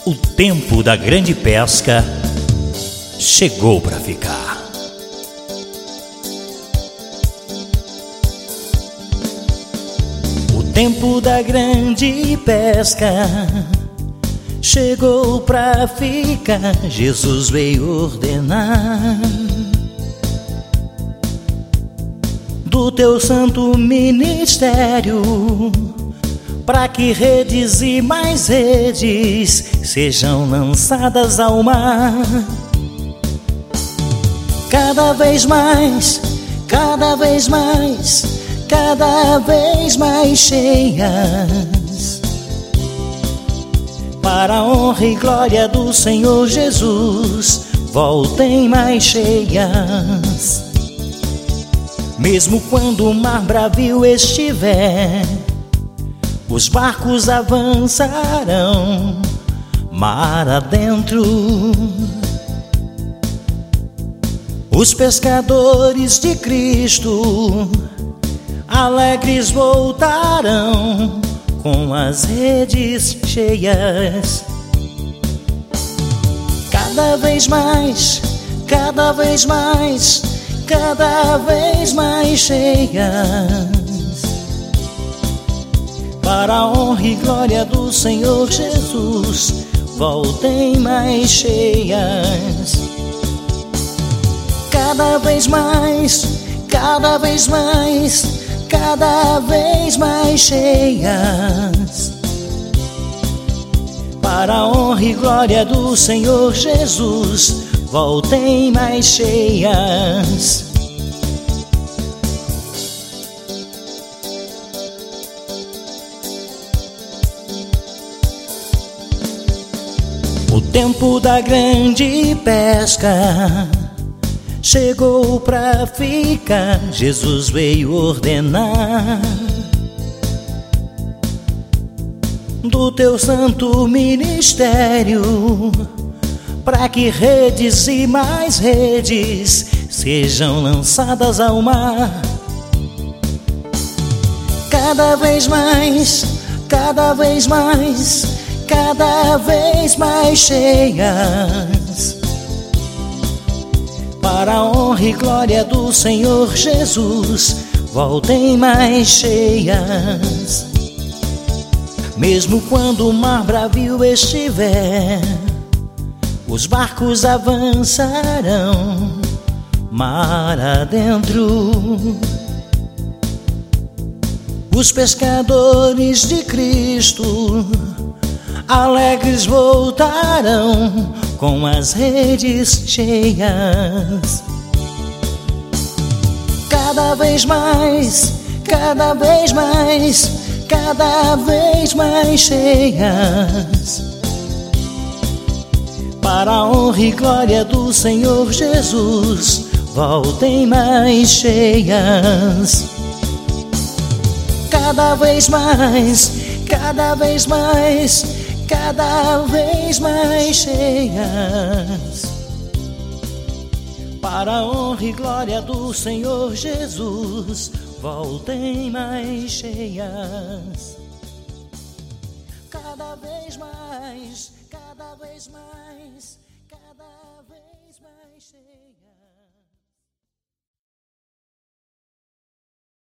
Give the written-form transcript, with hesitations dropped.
O tempo da grande pesca chegou para ficar. O tempo da grande pesca chegou para ficar. Jesus veio ordenar do teu santo ministério, para que redes e mais redes sejam lançadas ao mar. Cada vez mais, cada vez mais, cada vez mais cheias, para a honra e glória do Senhor Jesus, voltem mais cheias. Mesmo quando o mar bravio estiver, os barcos avançarão mar adentro. Os pescadores de Cristo alegres voltarão com as redes cheias. Cada vez mais, cada vez mais, cada vez mais cheias, para a honra e glória do Senhor Jesus, voltem mais cheias. Cada vez mais, cada vez mais, cada vez mais cheias, para a honra e glória do Senhor Jesus, voltem mais cheias. O tempo da grande pesca chegou pra ficar. Jesus veio ordenar do teu santo ministério, para que redes e mais redes sejam lançadas ao mar. Cada vez mais, cada vez mais, cada vez mais cheias, para a honra e glória do Senhor Jesus, voltem mais cheias. Mesmo quando o mar bravio estiver, os barcos avançarão mar adentro. Os pescadores de Cristo alegres voltarão com as redes cheias. Cada vez mais, cada vez mais, cada vez mais cheias, para a honra e glória do Senhor Jesus, voltem mais cheias. Cada vez mais, cada vez mais, cada vez mais cheias, para a honra e glória do Senhor Jesus, voltem mais cheias. Cada vez mais, cada vez mais, cada vez mais cheias.